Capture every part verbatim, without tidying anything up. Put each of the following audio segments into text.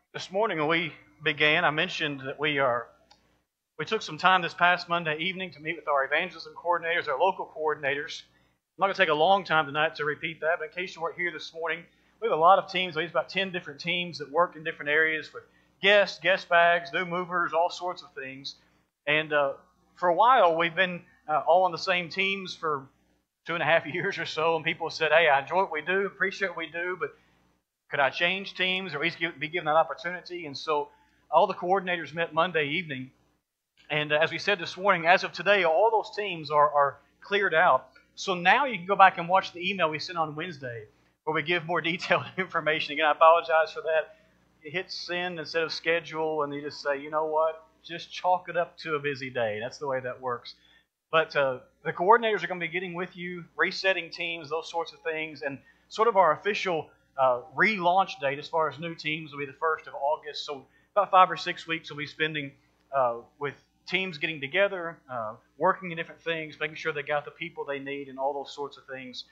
This morning when we began, I mentioned that we are we took some time this past Monday evening to meet with our evangelism coordinators, our local coordinators. I'm not going to take a long time tonight to repeat that, but in case you weren't here this morning, we have a lot of teams. We have about ten different teams that work in different areas with guests, guest bags, new movers, all sorts of things. And uh, for a while, we've been uh, all on the same teams for two and a half years or so, and people said, "Hey, I enjoy what we do, appreciate what we do, but could I change teams or at least give, be given that opportunity?" And so all the coordinators met Monday evening. And uh, as we said this morning, as of today, all those teams are, are cleared out. So now you can go back and watch the email we sent on Wednesday where we give more detailed information. Again, I apologize for that. You hit send instead of schedule, and you just say, you know what, just chalk it up to a busy day. That's the way that works. But uh, the coordinators are going to be getting with you, resetting teams, those sorts of things, and sort of our official uh, relaunch date as far as new teams will be the first of August. So about five or six weeks we'll be spending uh, with teams getting together, uh, working in different things, making sure they got the people they need, and all those sorts of things.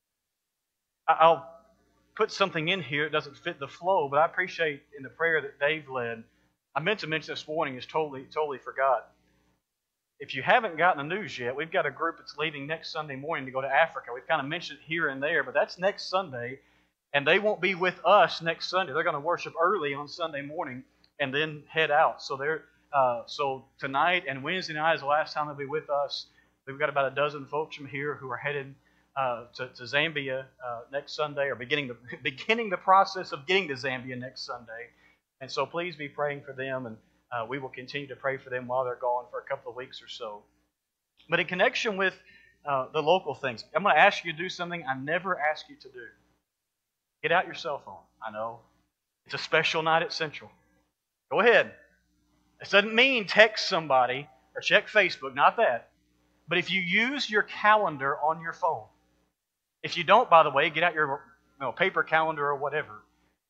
I'll put something in here. It doesn't fit the flow, but I appreciate in the prayer that Dave led. I meant to mention this morning, is totally totally forgot. If you haven't gotten the news yet, we've got a group that's leaving next Sunday morning to go to Africa. We've kind of mentioned it here and there, but that's next Sunday, and they won't be with us next Sunday. They're going to worship early on Sunday morning and then head out. So they're uh, so tonight and Wednesday night is the last time they'll be with us. We've got about a dozen folks from here who are headed uh, to, to Zambia uh, next Sunday, or beginning the beginning the process of getting to Zambia next Sunday. And so please be praying for them, and uh, we will continue to pray for them while they're gone for a couple of weeks or so. But in connection with uh, the local things, I'm going to ask you to do something I never ask you to do. Get out your cell phone. I know it's a special night at Central. Go ahead. This doesn't mean text somebody or check Facebook, not that. But if you use your calendar on your phone, if you don't, by the way, get out your you know, paper calendar or whatever,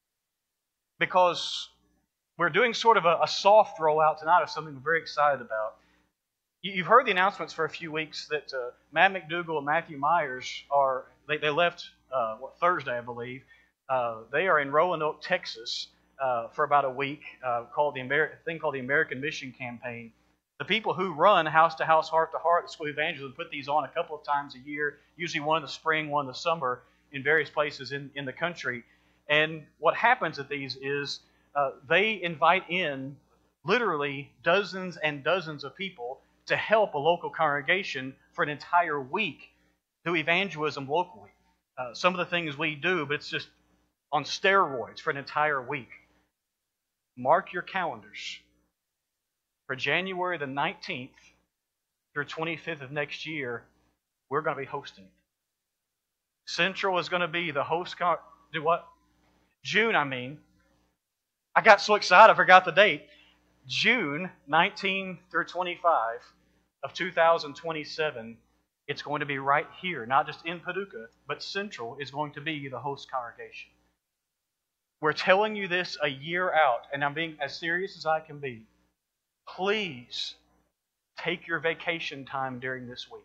because we're doing sort of a, a soft rollout tonight of something we're very excited about. You, you've heard the announcements for a few weeks that uh, Matt McDougall and Matthew Myers are, they, they left uh, what, Thursday, I believe. Uh, they are in Roanoke, Texas, uh, for about a week, uh, called the Ameri- thing called the American Mission Campaign. The people who run House to House, Heart to Heart, the School of Evangelism, put these on a couple of times a year, usually one in the spring, one in the summer, in various places in, in the country. And what happens at these is uh, they invite in literally dozens and dozens of people to help a local congregation for an entire week do evangelism locally. Uh, some of the things we do, but it's just on steroids for an entire week. Mark your calendars. For January the nineteenth through twenty-fifth of next year, we're going to be hosting it. Central is going to be the host. Con- do what? June, I mean. I got so excited I forgot the date. June nineteenth through twenty-five of two thousand twenty-seven. It's going to be right here, not just in Paducah, but Central is going to be the host congregation. We're telling you this a year out, and I'm being as serious as I can be. Please take your vacation time during this week.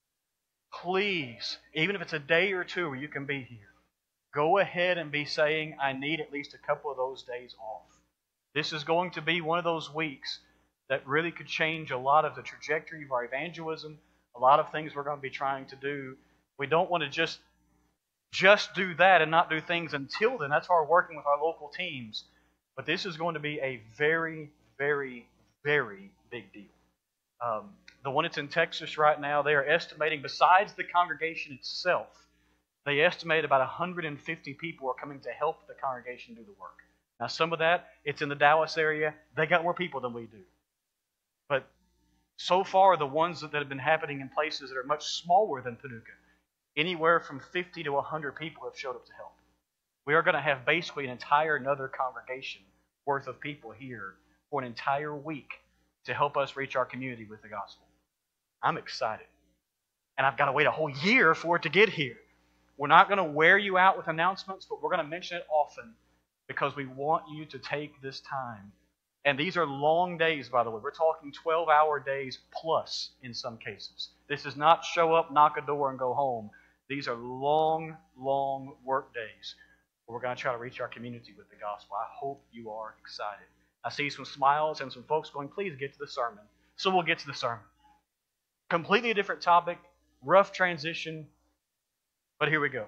Please, even if it's a day or two where you can be here, go ahead and be saying, I need at least a couple of those days off. This is going to be one of those weeks that really could change a lot of the trajectory of our evangelism, a lot of things we're going to be trying to do. We don't want to just, just do that and not do things until then. That's why we're working with our local teams. But this is going to be a very, very, very big deal. Um, the one that's in Texas right now, they are estimating, besides the congregation itself, they estimate about one hundred fifty people are coming to help the congregation do the work. Now, some of that, it's in the Dallas area. They got more people than we do. But so far, the ones that have been happening in places that are much smaller than Paducah, anywhere from fifty to one hundred people have showed up to help. We are going to have basically an entire another congregation worth of people here for an entire week to help us reach our community with the gospel. I'm excited. And I've got to wait a whole year for it to get here. We're not going to wear you out with announcements, but we're going to mention it often because we want you to take this time. And these are long days, by the way. We're talking twelve-hour days plus in some cases. This is not show up, knock a door, and go home. These are long, long work days. We're going to try to reach our community with the gospel. I hope you are excited. I see some smiles and some folks going, please get to the sermon. So we'll get to the sermon. Completely different topic, rough transition, but here we go.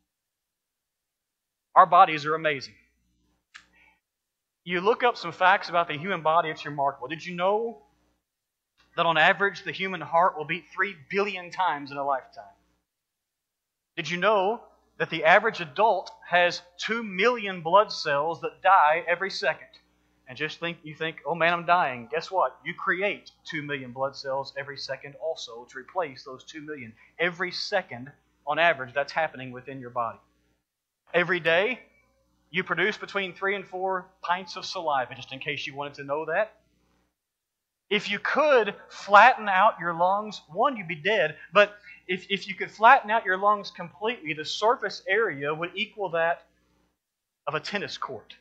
Our bodies are amazing. You look up some facts about the human body, it's remarkable. Did you know that on average the human heart will beat three billion times in a lifetime? Did you know that the average adult has two million blood cells that die every second? And just think, you think, oh man, I'm dying. Guess what? You create two million blood cells every second also to replace those two million. Every second, on average, that's happening within your body. Every day, you produce between three and four pints of saliva, just in case you wanted to know that. If you could flatten out your lungs, one, you'd be dead, but if, if you could flatten out your lungs completely, the surface area would equal that of a tennis court.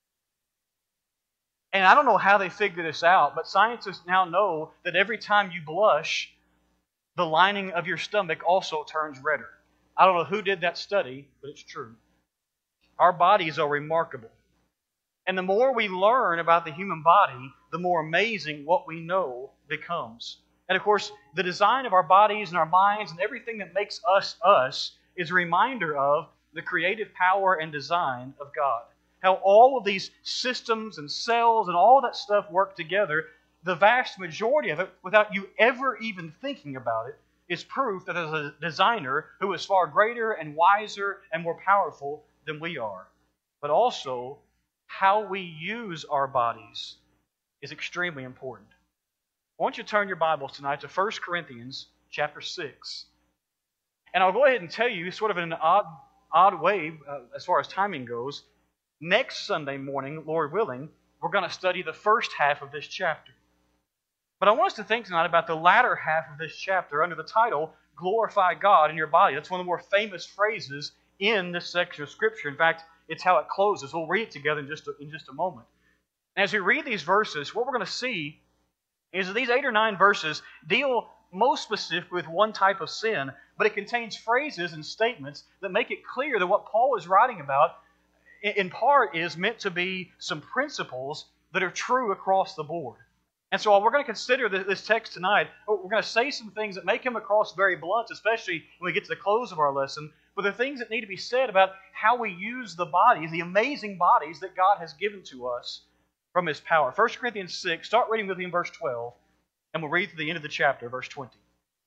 And I don't know how they figured this out, but scientists now know that every time you blush, the lining of your stomach also turns redder. I don't know who did that study, but it's true. Our bodies are remarkable. And the more we learn about the human body, the more amazing what we know becomes. And of course, the design of our bodies and our minds and everything that makes us us is a reminder of the creative power and design of God. How all of these systems and cells and all that stuff work together, the vast majority of it, without you ever even thinking about it, is proof that there's a designer who is far greater and wiser and more powerful than we are. But also, how we use our bodies is extremely important. I want you to turn your Bibles tonight to First Corinthians chapter six. And I'll go ahead and tell you, sort of in an odd, odd way, uh, as far as timing goes, next Sunday morning, Lord willing, we're going to study the first half of this chapter. But I want us to think tonight about the latter half of this chapter under the title, Glorify God in Your Body. That's one of the more famous phrases in this section of Scripture. In fact, it's how it closes. We'll read it together in just a, in just a moment. And as we read these verses, what we're going to see is that these eight or nine verses deal most specifically with one type of sin, but it contains phrases and statements that make it clear that what Paul is writing about in part is meant to be some principles that are true across the board. And so while we're going to consider this text tonight, we're going to say some things that may come across very blunt, especially when we get to the close of our lesson, but there are things that need to be said about how we use the bodies, the amazing bodies that God has given to us from His power. First Corinthians six, start reading with me in verse twelve, and we'll read to the end of the chapter, verse twenty.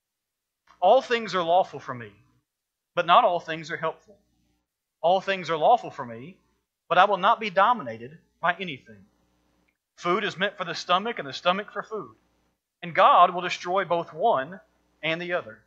All things are lawful for me, but not all things are helpful. All things are lawful for me, but I will not be dominated by anything. Food is meant for the stomach, and the stomach for food. And God will destroy both one and the other.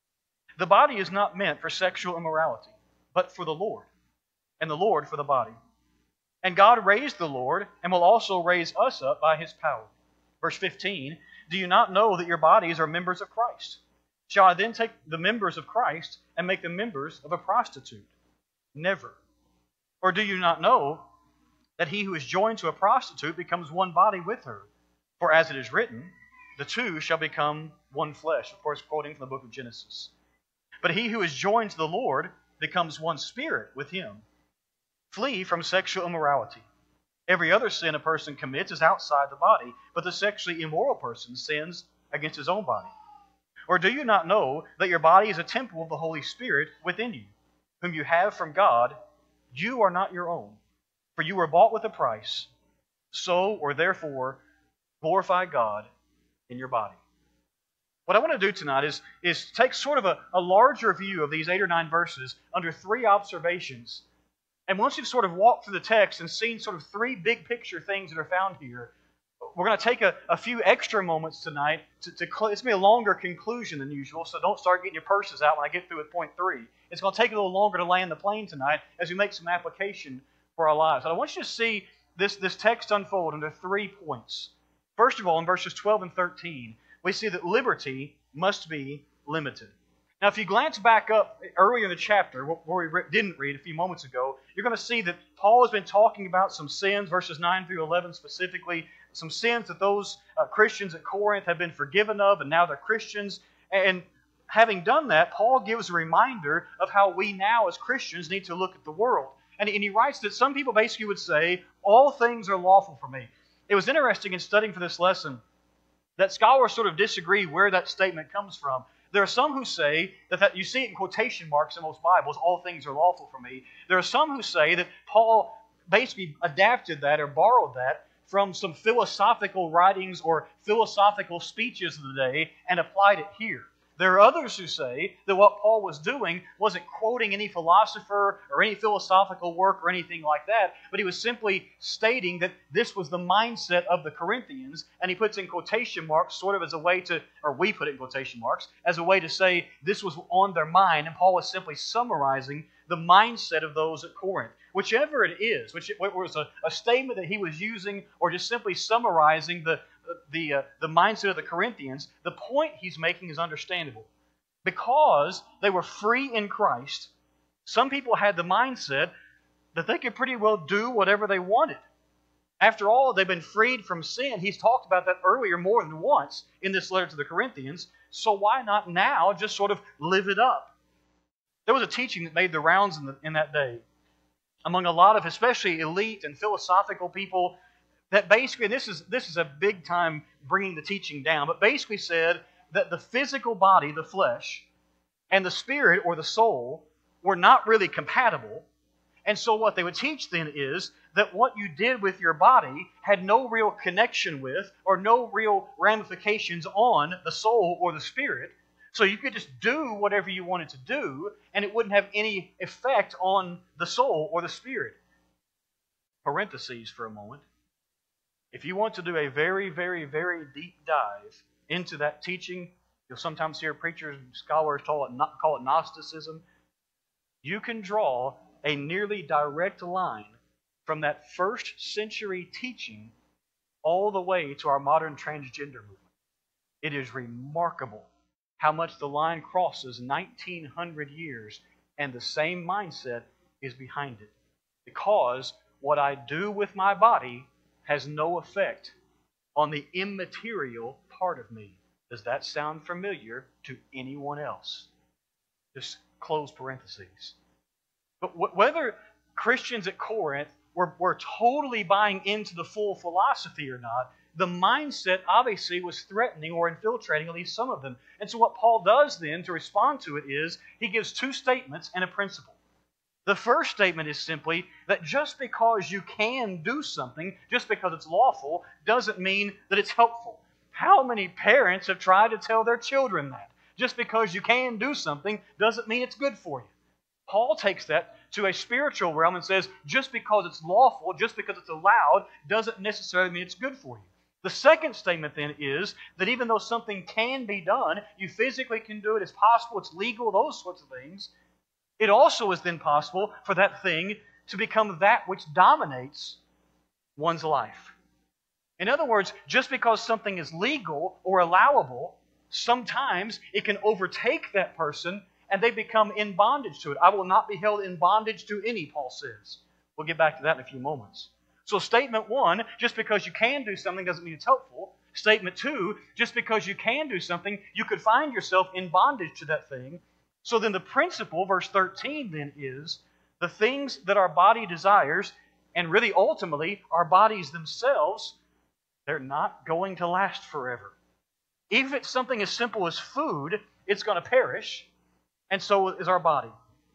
The body is not meant for sexual immorality, but for the Lord, and the Lord for the body. And God raised the Lord, and will also raise us up by His power. Verse fifteen, do you not know that your bodies are members of Christ? Shall I then take the members of Christ and make them members of a prostitute? Never. Or do you not know that he who is joined to a prostitute becomes one body with her? For as it is written, the two shall become one flesh. Of course, quoting from the book of Genesis. But he who is joined to the Lord becomes one spirit with Him. Flee from sexual immorality. Every other sin a person commits is outside the body, but the sexually immoral person sins against his own body. Or do you not know that your body is a temple of the Holy Spirit within you, whom you have from God? You are not your own, for you were bought with a price. So, or therefore, glorify God in your body. What I want to do tonight is, is take sort of a, a larger view of these eight or nine verses under three observations. And once you've sort of walked through the text and seen sort of three big picture things that are found here, we're going to take a, a few extra moments tonight to, to cl- it's going to be a longer conclusion than usual, so don't start getting your purses out when I get through with point three. It's going to take a little longer to land the plane tonight as we make some application for our lives. And I want you to see this, this text unfold under three points. First of all, in verses twelve and thirteen, we see that liberty must be limited. Now, if you glance back up earlier in the chapter, where we re- didn't read a few moments ago, you're going to see that Paul has been talking about some sins, verses nine through eleven specifically, some sins that those uh, Christians at Corinth have been forgiven of, and now they're Christians. And having done that, Paul gives a reminder of how we now as Christians need to look at the world. And, and he writes that some people basically would say, all things are lawful for me. It was interesting in studying for this lesson that scholars sort of disagree where that statement comes from. There are some who say that, that you see it in quotation marks in most Bibles, all things are lawful for me. There are some who say that Paul basically adapted that or borrowed that from some philosophical writings or philosophical speeches of the day and applied it here. There are others who say that what Paul was doing wasn't quoting any philosopher or any philosophical work or anything like that, but he was simply stating that this was the mindset of the Corinthians, and he puts in quotation marks sort of as a way to, or we put it in quotation marks, as a way to say this was on their mind, and Paul was simply summarizing the mindset of those at Corinth. Whichever it is, which it was a, a statement that he was using or just simply summarizing the the uh, the mindset of the Corinthians, the point he's making is understandable. Because they were free in Christ, some people had the mindset that they could pretty well do whatever they wanted. After all, they've been freed from sin. He's talked about that earlier more than once in this letter to the Corinthians. So why not now just sort of live it up? There was a teaching that made the rounds in, the, in that day among a lot of especially elite and philosophical people that basically, and this is, this is a big time bringing the teaching down, but basically said that the physical body, the flesh, and the spirit or the soul were not really compatible. And so what they would teach then is that what you did with your body had no real connection with or no real ramifications on the soul or the spirit. So you could just do whatever you wanted to do, and it wouldn't have any effect on the soul or the spirit. Parentheses for a moment. If you want to do a very, very, very deep dive into that teaching, you'll sometimes hear preachers and scholars call it, call it Gnosticism. You can draw a nearly direct line from that first century teaching all the way to our modern transgender movement. It is remarkable how much the line crosses nineteen hundred years, and the same mindset is behind it. Because what I do with my body has no effect on the immaterial part of me. Does that sound familiar to anyone else? Just close parentheses. But wh- whether Christians at Corinth were, were totally buying into the full philosophy or not, the mindset obviously was threatening or infiltrating at least some of them. And so what Paul does then to respond to it is he gives two statements and a principle. The first statement is simply that just because you can do something, just because it's lawful, doesn't mean that it's helpful. How many parents have tried to tell their children that? Just because you can do something doesn't mean it's good for you. Paul takes that to a spiritual realm and says just because it's lawful, just because it's allowed, doesn't necessarily mean it's good for you. The second statement then is that even though something can be done, you physically can do it, it's possible, it's legal, those sorts of things, it also is then possible for that thing to become that which dominates one's life. In other words, just because something is legal or allowable, sometimes it can overtake that person and they become in bondage to it. I will not be held in bondage to any, Paul says. We'll get back to that in a few moments. So statement one, just because you can do something doesn't mean it's helpful. Statement two, just because you can do something, you could find yourself in bondage to that thing. So then the principle, verse thirteen then is, the things that our body desires, and really ultimately our bodies themselves, they're not going to last forever. Even if it's something as simple as food, it's going to perish, and so is our body.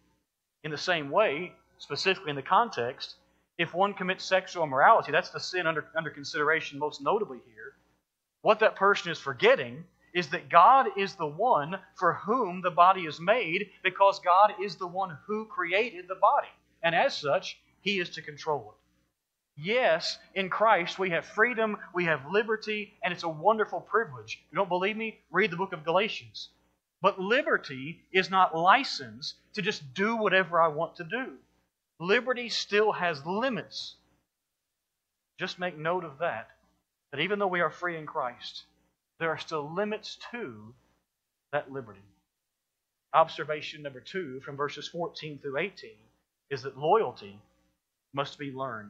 In the same way, specifically in the context, if one commits sexual immorality, that's the sin under, under consideration most notably here, what that person is forgetting is that God is the one for whom the body is made, because God is the one who created the body. And as such, He is to control it. Yes, in Christ we have freedom, we have liberty, and it's a wonderful privilege. If you don't believe me? Read the book of Galatians. But liberty is not license to just do whatever I want to do. Liberty still has limits. Just make note of that, that even though we are free in Christ, there are still limits to that liberty. Observation number two from verses fourteen through eighteen is that loyalty must be learned.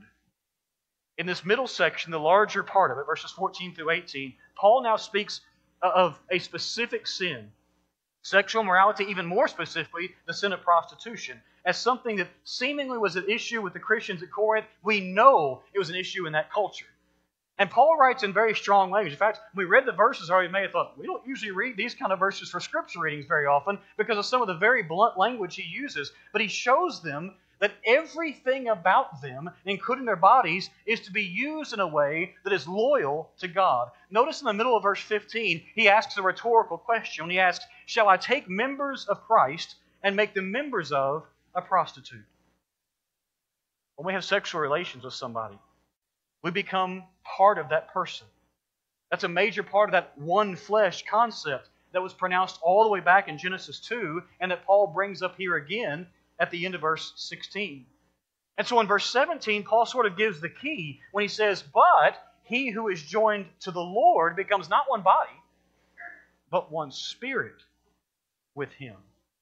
In this middle section, the larger part of it, verses fourteen through eighteen, Paul now speaks of a specific sin, Sexual immorality, even more specifically, the sin of prostitution, as something that seemingly was an issue with the Christians at Corinth. We know it was an issue in that culture. And Paul writes in very strong language. In fact, when we read the verses already, you may have thought, we don't usually read these kind of verses for scripture readings very often because of some of the very blunt language he uses. But he shows them that everything about them, including their bodies, is to be used in a way that is loyal to God. Notice in the middle of verse fifteen, he asks a rhetorical question. He asks, shall I take members of Christ and make them members of a prostitute? When we have sexual relations with somebody, we become part of that person. That's a major part of that one flesh concept that was pronounced all the way back in Genesis two and that Paul brings up here again at the end of verse sixteen. And so in verse seventeen, Paul sort of gives the key when he says, but he who is joined to the Lord becomes not one body, but one spirit with Him.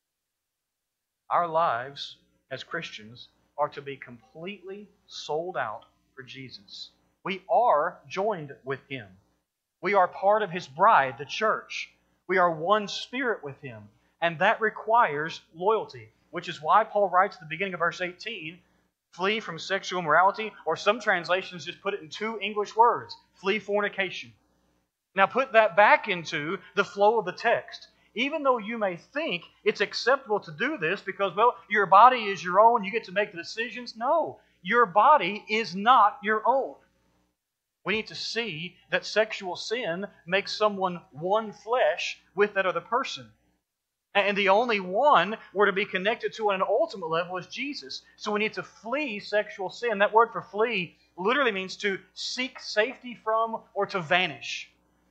Our lives as Christians are to be completely sold out for Jesus. We are joined with Him. We are part of His bride, the church. We are one spirit with Him. And that requires loyalty, which is why Paul writes at the beginning of verse eighteen, flee from sexual immorality, or some translations just put it in two English words, flee fornication. Now put that back into the flow of the text. Even though you may think it's acceptable to do this because, well, your body is your own, you get to make the decisions. No, your body is not your own. We need to see that sexual sin makes someone one flesh with that other person. And the only one we're to be connected to on an ultimate level is Jesus. So we need to flee sexual sin. That word for flee literally means to seek safety from or to vanish.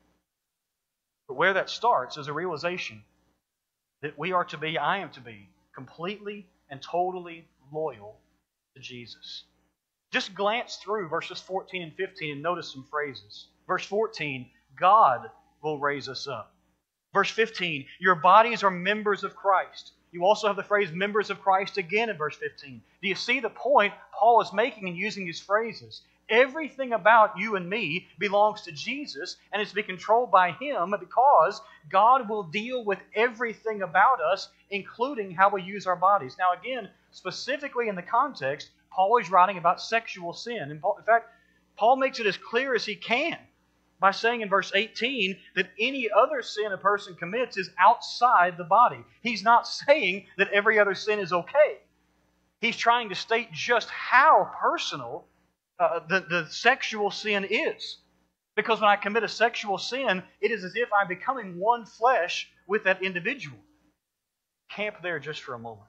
But where that starts is a realization that we are to be, I am to be, completely and totally loyal to Jesus. Just glance through verses fourteen and fifteen and notice some phrases. Verse fourteen, God will raise us up. Verse fifteen, your bodies are members of Christ. You also have the phrase members of Christ again in verse fifteen. Do you see the point Paul is making in using these phrases? Everything about you and me belongs to Jesus and is to be controlled by Him because God will deal with everything about us, including how we use our bodies. Now again, specifically in the context, Paul is writing about sexual sin. In fact, Paul makes it as clear as he can by saying in verse eighteen that any other sin a person commits is outside the body. He's not saying that every other sin is okay. He's trying to state just how personal uh, the, the sexual sin is. Because when I commit a sexual sin, it is as if I'm becoming one flesh with that individual. Camp there just for a moment.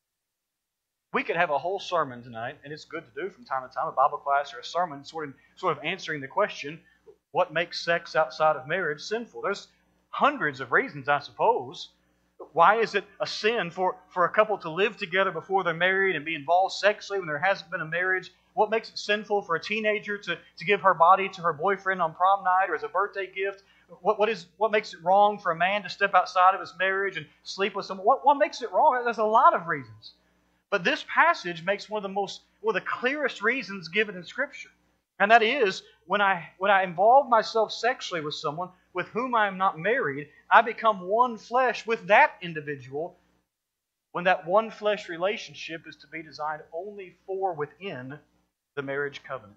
We could have a whole sermon tonight, and it's good to do from time to time, a Bible class or a sermon sort of, sort of answering the question, what makes sex outside of marriage sinful? There's hundreds of reasons, I suppose. Why is it a sin for, for a couple to live together before they're married and be involved sexually when there hasn't been a marriage? What makes it sinful for a teenager to, to give her body to her boyfriend on prom night or as a birthday gift? What, what, is, what makes it wrong for a man to step outside of his marriage and sleep with someone? What, what makes it wrong? There's a lot of reasons. But this passage makes one of the most, one of the clearest reasons given in Scripture. And that is, when I, when I involve myself sexually with someone with whom I am not married, I become one flesh with that individual when that one flesh relationship is to be designed only for within the marriage covenant.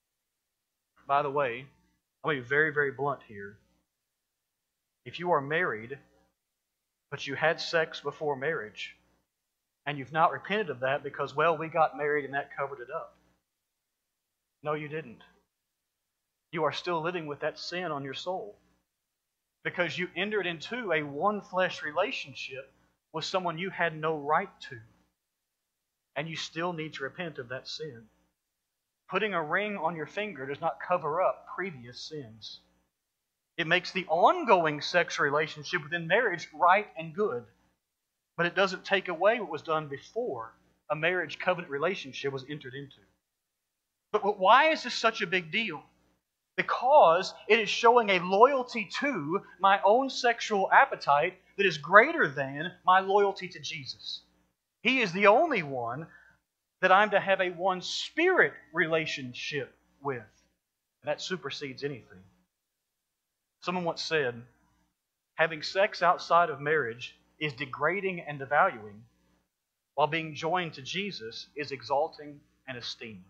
By the way, I'll be very, very blunt here. If you are married, but you had sex before marriage, and you've not repented of that because, well, we got married and that covered it up. No, you didn't. You are still living with that sin on your soul because you entered into a one-flesh relationship with someone you had no right to. And you still need to repent of that sin. Putting a ring on your finger does not cover up previous sins. It makes the ongoing sexual relationship within marriage right and good. But it doesn't take away what was done before a marriage covenant relationship was entered into. But, but why is this such a big deal? Because it is showing a loyalty to my own sexual appetite that is greater than my loyalty to Jesus. He is the only one that I'm to have a one spirit relationship with. And that supersedes anything. Someone once said, having sex outside of marriage is degrading and devaluing, while being joined to Jesus is exalting and esteeming.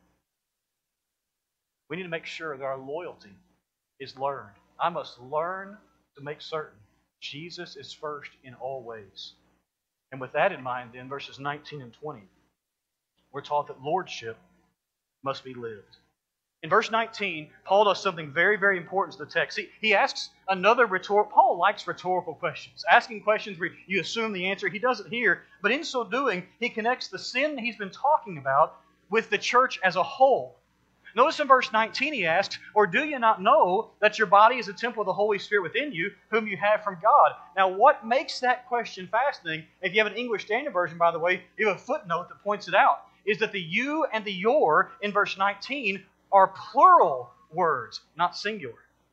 We need to make sure that our loyalty is learned. I must learn to make certain Jesus is first in all ways. And with that in mind, then, verses nineteen and twenty, we're taught that lordship must be lived. In verse nineteen, Paul does something very, very important to the text. He, he asks another rhetorical... Paul likes rhetorical questions. Asking questions where you assume the answer. He does it here. But in so doing, he connects the sin he's been talking about with the church as a whole. Notice in verse nineteen he asks, "Or do you not know that your body is a temple of the Holy Spirit within you, whom you have from God?" Now, what makes that question fascinating, if you have an English Standard Version, by the way, you have a footnote that points it out, is that the you and the your in verse nineteen are plural words, not singular.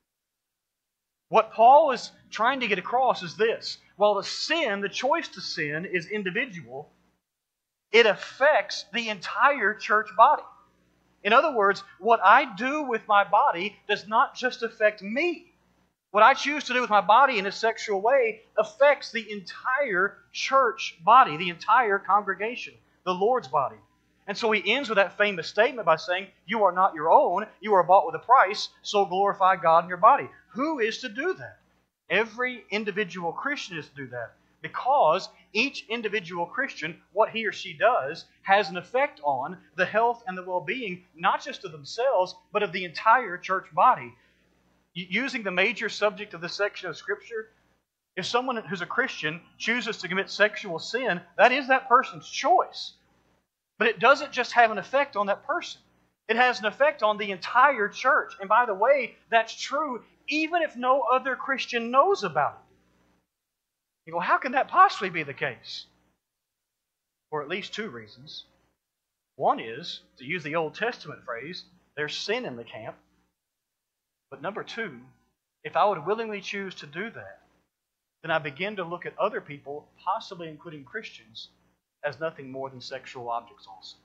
What Paul is trying to get across is this. While the sin, the choice to sin, is individual, it affects the entire church body. In other words, what I do with my body does not just affect me. What I choose to do with my body in a sexual way affects the entire church body, the entire congregation, the Lord's body. And so he ends with that famous statement by saying, "You are not your own, you are bought with a price, so glorify God in your body." Who is to do that? Every individual Christian is to do that. Because each individual Christian, what he or she does, has an effect on the health and the well-being, not just of themselves, but of the entire church body. Using the major subject of this section of Scripture, if someone who's a Christian chooses to commit sexual sin, that is that person's choice. But it doesn't just have an effect on that person. It has an effect on the entire church. And by the way, that's true even if no other Christian knows about it. You go, how can that possibly be the case? For at least two reasons. One is, to use the Old Testament phrase, there's sin in the camp. But number two, if I would willingly choose to do that, then I begin to look at other people, possibly including Christians, as nothing more than sexual objects also.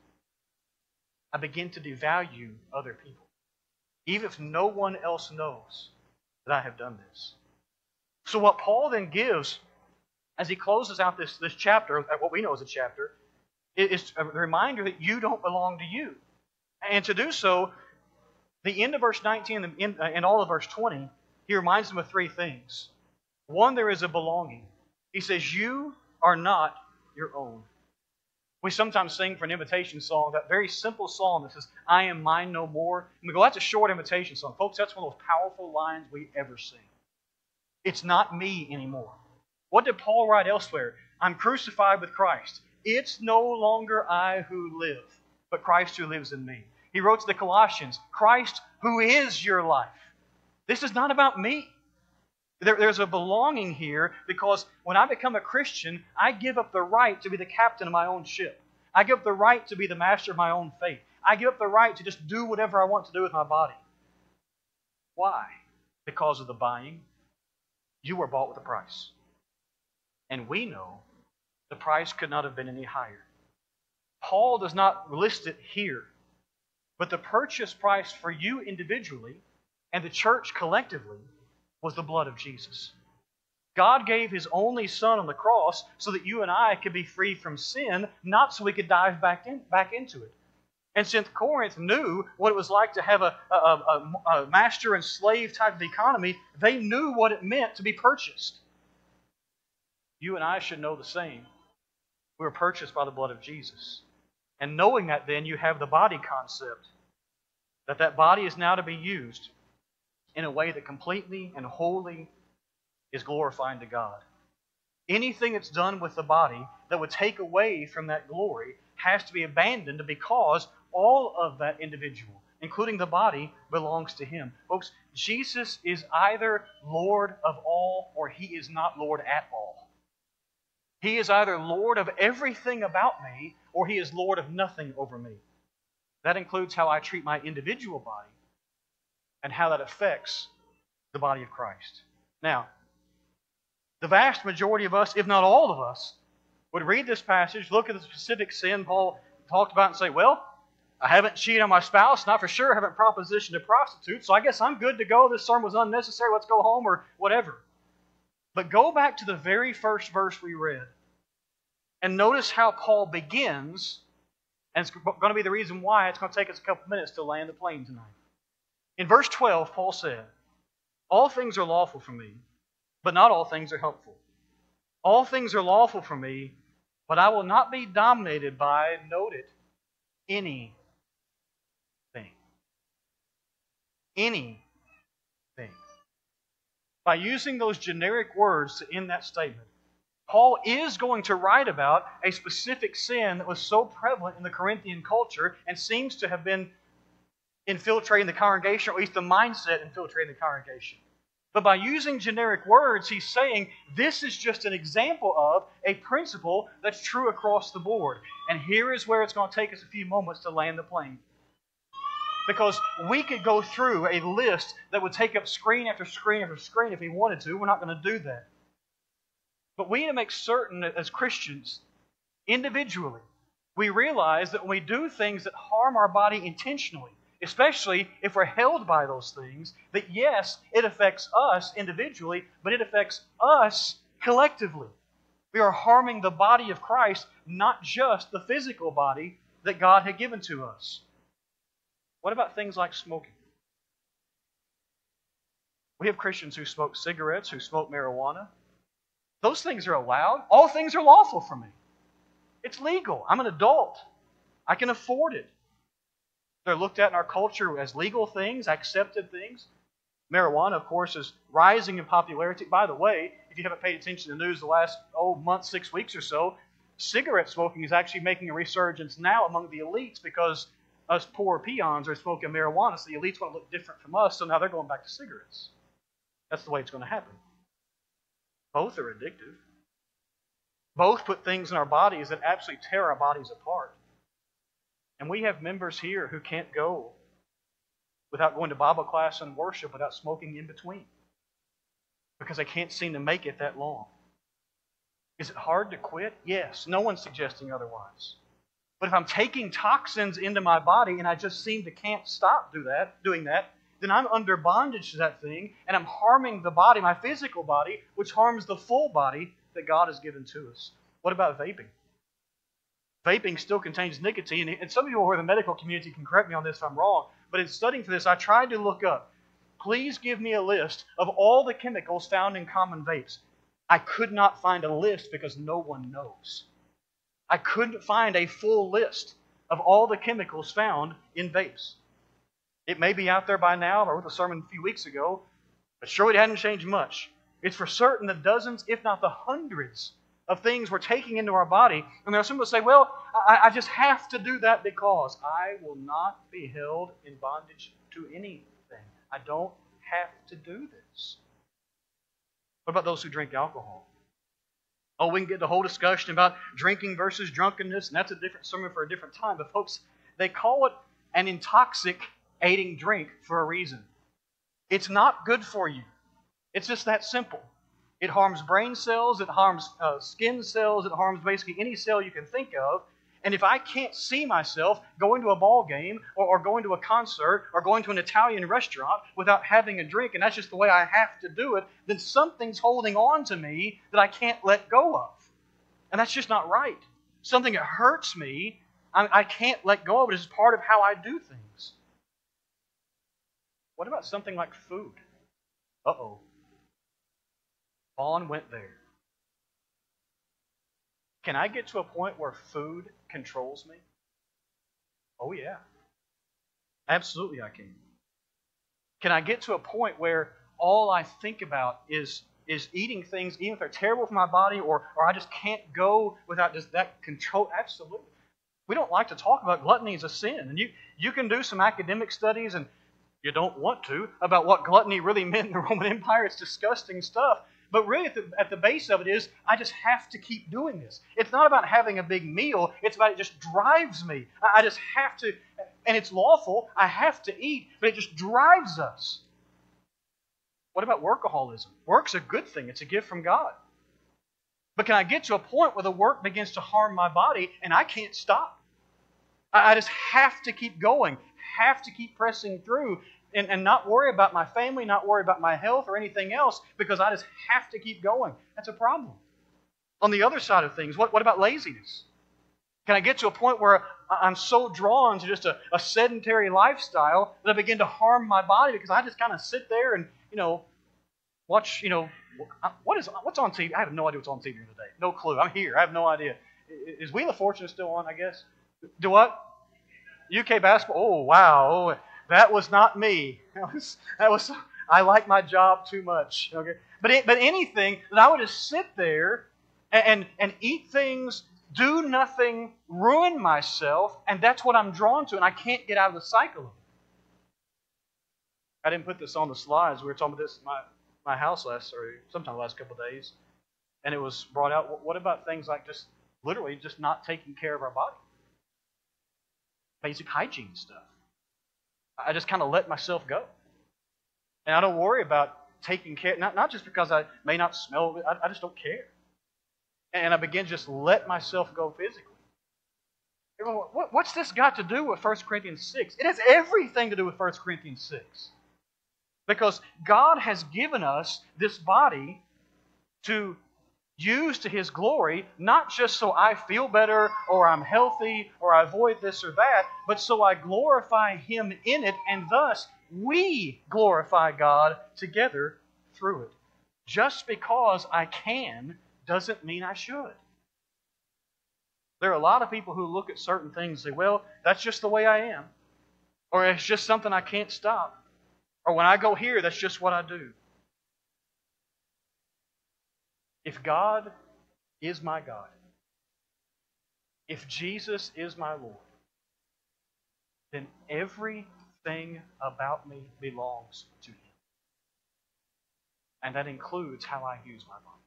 I begin to devalue other people, even if no one else knows that I have done this. So what Paul then gives as he closes out this, this chapter, what we know as a chapter, is a reminder that you don't belong to you. And to do so, the end of verse nineteen and all of verse twenty, he reminds them of three things. One, there is a belonging. He says, you are not your own. We sometimes sing for an invitation song, that very simple song that says, "I am mine no more." And we go, that's a short invitation song. Folks, that's one of those powerful lines we ever sing. It's not me anymore. What did Paul write elsewhere? "I'm crucified with Christ. It's no longer I who live, but Christ who lives in me." He wrote to the Colossians, "Christ who is your life." This is not about me. There, there's a belonging here because when I become a Christian, I give up the right to be the captain of my own ship. I give up the right to be the master of my own fate. I give up the right to just do whatever I want to do with my body. Why? Because of the buying. You were bought with a price. And we know the price could not have been any higher. Paul does not list it here, but the purchase price for you individually and the church collectively was the blood of Jesus. God gave His only Son on the cross so that you and I could be free from sin, not so we could dive back in, back into it. And since Corinth knew what it was like to have a, a, a, a master and slave type of economy, they knew what it meant to be purchased. You and I should know the same. We were purchased by the blood of Jesus. And knowing that, then, you have the body concept. That that body is now to be used in a way that completely and wholly is glorifying to God. Anything that's done with the body that would take away from that glory has to be abandoned because all of that individual, including the body, belongs to Him. Folks, Jesus is either Lord of all or He is not Lord at all. He is either Lord of everything about me or He is Lord of nothing over me. That includes how I treat my individual body and how that affects the body of Christ. Now, the vast majority of us, if not all of us, would read this passage, look at the specific sin Paul talked about and say, well, I haven't cheated on my spouse, not for sure, I haven't propositioned a prostitute, so I guess I'm good to go. This sermon was unnecessary, let's go home, or whatever. But go back to the very first verse we read and notice how Paul begins, and it's going to be the reason why it's going to take us a couple minutes to land the plane tonight. In verse twelve, Paul said, "All things are lawful for me, but not all things are helpful. All things are lawful for me, but I will not be dominated by," note it, "anything." Anything. By using those generic words to end that statement, Paul is going to write about a specific sin that was so prevalent in the Corinthian culture and seems to have been infiltrating the congregation, or at least the mindset infiltrating the congregation. But by using generic words, he's saying this is just an example of a principle that's true across the board. And here is where it's going to take us a few moments to land the plane. Because we could go through a list that would take up screen after screen after screen if we wanted to. We're not going to do that. But we need to make certain that as Christians, individually, we realize that when we do things that harm our body intentionally, especially if we're held by those things, that yes, it affects us individually, but it affects us collectively. We are harming the body of Christ, not just the physical body that God had given to us. What about things like smoking? We have Christians who smoke cigarettes, who smoke marijuana. Those things are allowed. All things are lawful for me. It's legal. I'm an adult. I can afford it. They're looked at in our culture as legal things, accepted things. Marijuana, of course, is rising in popularity. By the way, if you haven't paid attention to the news the last oh, month, six weeks or so, cigarette smoking is actually making a resurgence now among the elites because us poor peons are smoking marijuana, so the elites want to look different from us, so now they're going back to cigarettes. That's the way it's going to happen. Both are addictive. Both put things in our bodies that absolutely tear our bodies apart. And we have members here who can't go without going to Bible class and worship without smoking in between because they can't seem to make it that long. Is it hard to quit? Yes. No one's suggesting otherwise. But if I'm taking toxins into my body and I just seem to can't stop do that, doing that, then I'm under bondage to that thing and I'm harming the body, my physical body, which harms the full body that God has given to us. What about vaping? Vaping still contains nicotine, and some of you who are in the medical community can correct me on this if I'm wrong, but in studying for this, I tried to look up, please give me a list of all the chemicals found in common vapes. I could not find a list because no one knows. I couldn't find a full list of all the chemicals found in vapes. It may be out there by now. I wrote a sermon a few weeks ago, but surely it hadn't changed much. It's for certain that dozens, if not the hundreds, of things we're taking into our body. And there are some who say, well, I, I just have to do that because I will not be held in bondage to anything. I don't have to do this. What about those who drink alcohol? Oh, we can get the whole discussion about drinking versus drunkenness, and that's a different sermon for a different time. But folks, they call it an intoxicating drink for a reason. It's not good for you. It's just that simple. It harms brain cells, it harms uh, skin cells, it harms basically any cell you can think of. And if I can't see myself going to a ball game or, or going to a concert or going to an Italian restaurant without having a drink, and that's just the way I have to do it, then something's holding on to me that I can't let go of. And that's just not right. Something that hurts me, I, I can't let go of it. It's part of how I do things. What about something like food? Uh-oh. Vaughn went there. Can I get to a point where food controls me? Oh, yeah. Absolutely I can. Can I get to a point where all I think about is, is eating things, even if they're terrible for my body, or, or I just can't go without just that control? Absolutely. We don't like to talk about gluttony as a sin. And you, you can do some academic studies, and you don't want to, about what gluttony really meant in the Roman Empire. It's disgusting stuff. But really, at the, at the base of it is, I just have to keep doing this. It's not about having a big meal. It's about it just drives me. I, I just have to, and it's lawful. I have to eat, but it just drives us. What about workaholism? Work's a good thing. It's a gift from God. But can I get to a point where the work begins to harm my body, and I can't stop? I, I just have to keep going, have to keep pressing through. and, and not worry about my family, not worry about my health or anything else because I just have to keep going. That's a problem. On the other side of things, what, what about laziness? Can I get to a point where I'm so drawn to just a, a sedentary lifestyle that I begin to harm my body because I just kind of sit there and, you know, watch, you know, what is what's on T V? I have no idea what's on T V today. No clue. I'm here. I have no idea. Is Wheel of Fortune still on, I guess? Do what? U K basketball? Oh, wow. Oh, that was not me. That was, that was I like my job too much. Okay, But, it, but anything that I would just sit there and, and, and eat things, do nothing, ruin myself, and that's what I'm drawn to, and I can't get out of the cycle of it. I didn't put this on the slides. We were talking about this at my, my house last, or sometime the last couple of days, and it was brought out. What about things like just literally just not taking care of our body? Basic hygiene stuff. I just kind of let myself go. And I don't worry about taking care, not, not just because I may not smell it, I, I just don't care. And I begin to just let myself go physically. What, what's this got to do with First Corinthians six? It has everything to do with First Corinthians six. Because God has given us this body to use to His glory, not just so I feel better or I'm healthy or I avoid this or that, but so I glorify Him in it, and thus we glorify God together through it. Just because I can doesn't mean I should. There are a lot of people who look at certain things and say, well, that's just the way I am. Or it's just something I can't stop. Or when I go here, that's just what I do. If God is my God, if Jesus is my Lord, then everything about me belongs to Him. And that includes how I use my body.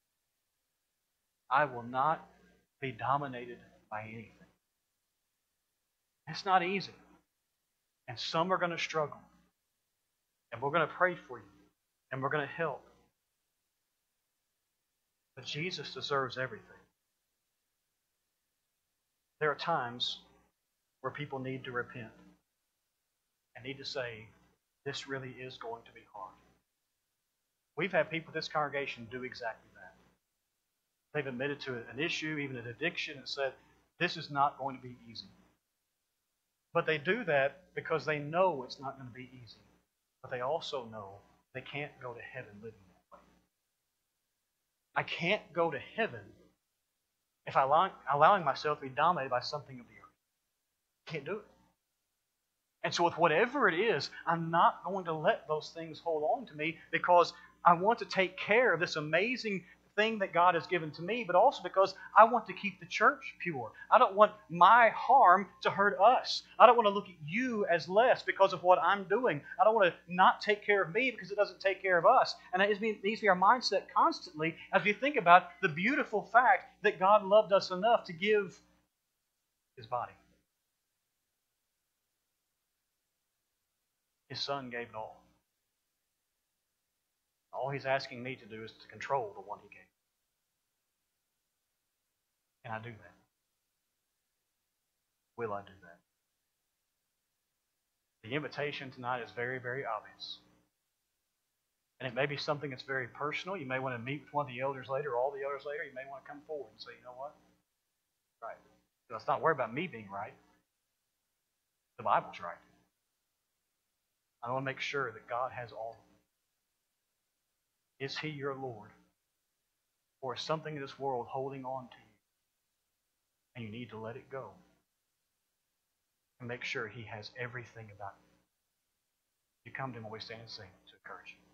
I will not be dominated by anything. It's not easy. And some are going to struggle. And we're going to pray for you. And we're going to help. But Jesus deserves everything. There are times where people need to repent and need to say, this really is going to be hard. We've had people in this congregation do exactly that. They've admitted to an issue, even an addiction, and said, this is not going to be easy. But they do that because they know it's not going to be easy. But they also know they can't go to heaven living that way. I can't go to heaven if I allow, allowing myself to be dominated by something of the earth. Can't do it. And so with whatever it is, I'm not going to let those things hold on to me because I want to take care of this amazing thing that God has given to me, but also because I want to keep the church pure. I don't want my harm to hurt us. I don't want to look at you as less because of what I'm doing. I don't want to not take care of me because it doesn't take care of us. And that needs to be our mindset constantly as we think about the beautiful fact that God loved us enough to give His body. His Son gave it all. All He's asking me to do is to control the one He gave. Can I do that? Will I do that? The invitation tonight is very, very obvious. And it may be something that's very personal. You may want to meet with one of the elders later, or all the elders later. You may want to come forward and say, you know what? Right. Let's not worry about me being right. The Bible's right. I want to make sure that God has all of it. Is He your Lord? Or is something in this world holding on to you? And you need to let it go. And make sure He has everything about you. You come to Him when we stand and sing to encourage you.